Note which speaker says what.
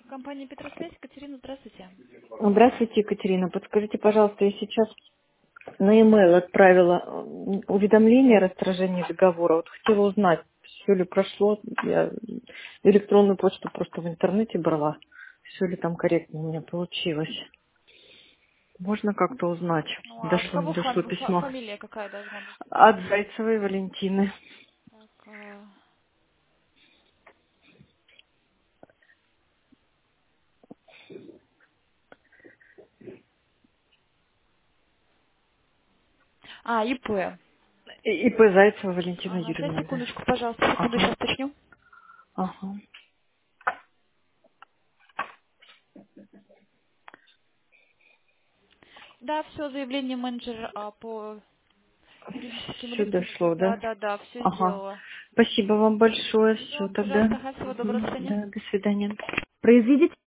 Speaker 1: Компания Петросвязь. Екатерина, здравствуйте.
Speaker 2: Здравствуйте, Екатерина. Подскажите, пожалуйста, я сейчас на e-mail отправила уведомление о расторжении договора. Вот хотела узнать, все ли прошло. Я электронную почту просто в интернете брала. Все ли там корректно у меня получилось. Можно как-то узнать?
Speaker 1: Ну, а
Speaker 2: Дошло, не
Speaker 1: кого
Speaker 2: дошло письмо.
Speaker 1: фамилия какая должна быть?
Speaker 2: От Зайцевой Валентины.
Speaker 1: Так, ИП.
Speaker 2: И по Зайцева Валентина
Speaker 1: Ага, сейчас,
Speaker 2: Юрьевна, да.
Speaker 1: секундочку, пожалуйста, секунду,
Speaker 2: Ага,
Speaker 1: сейчас уточню.
Speaker 2: ага.
Speaker 1: Да, все, заявление менеджера по юридическим
Speaker 2: Все
Speaker 1: лицам.
Speaker 2: дошло,
Speaker 1: Да,
Speaker 2: да?
Speaker 1: да, да, все
Speaker 2: Ага.
Speaker 1: сделала.
Speaker 2: Спасибо вам большое. Все
Speaker 1: Пожалуйста,
Speaker 2: тогда.
Speaker 1: пожалуйста, ага, всего доброго, до свидания.
Speaker 2: Да, до свидания. Произведите